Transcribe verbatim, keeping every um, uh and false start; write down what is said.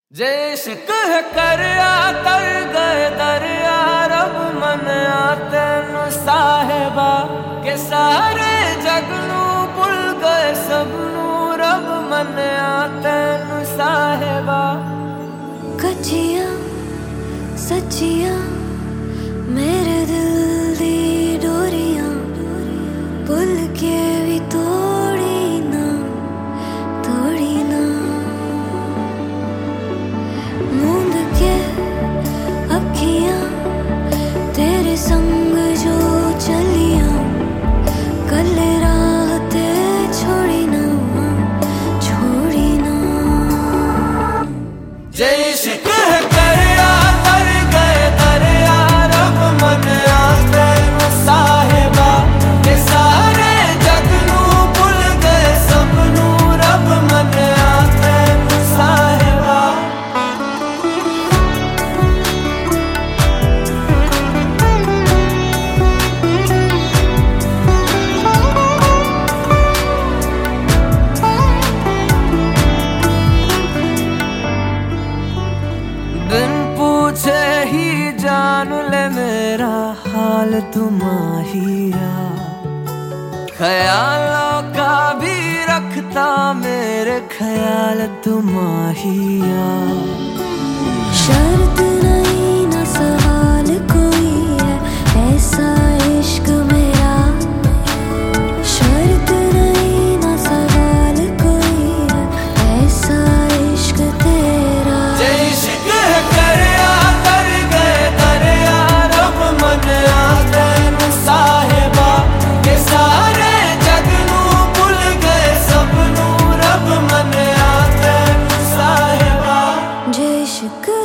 जे इश्क है करया तर गए दरिया रब मन तेनु साहेबा के सारे जग नू भुल गए सबनू रब मन तेनु साहेबा। कच्चियां सच्चियां मेरे दिल दी डोरियां भुल के भी तोड़ी ना तोड़ी ना मूंद के अखियां तेरे संग जो चलियां कल राह ते छोड़ी ना छोड़ी ना। जे इश्क है करया तर गए दरिया रब मन तेनु साहेबा के सारे जग नू भुल गए सबनू रब मन तेनु साहेबा। बिन पूछे ही जान ले मेरा हाल तुम्हारिया ख्यालों का भी रखता मेरे ख्याल तुम्हारिया। शर्त नहीं ना सवाल कोई है ऐसा इश्क मेरा शर्त नहीं ना सवाल कोई है ऐसा इश्क तेरा। जे इश्क है करया तर गए दरिया रब मन तेनु साहेबा के सारे जग नू भुल गए सबनू रब मन तेनु साहेबा। जे इश्क